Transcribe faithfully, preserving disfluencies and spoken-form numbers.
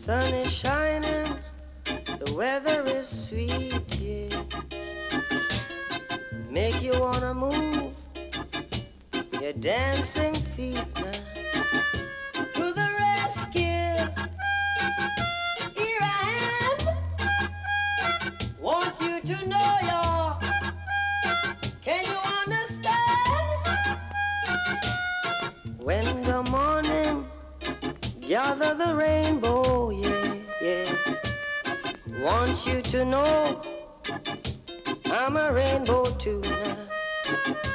sun is shining, the weather is sweet, yeah. Make you wanna move your dancing feet now. To the rescue, here I am. Want you to know you're, can you understand? When the morning gather the rainbow, yeah, yeah. Want you to know I'm a rainbow too now.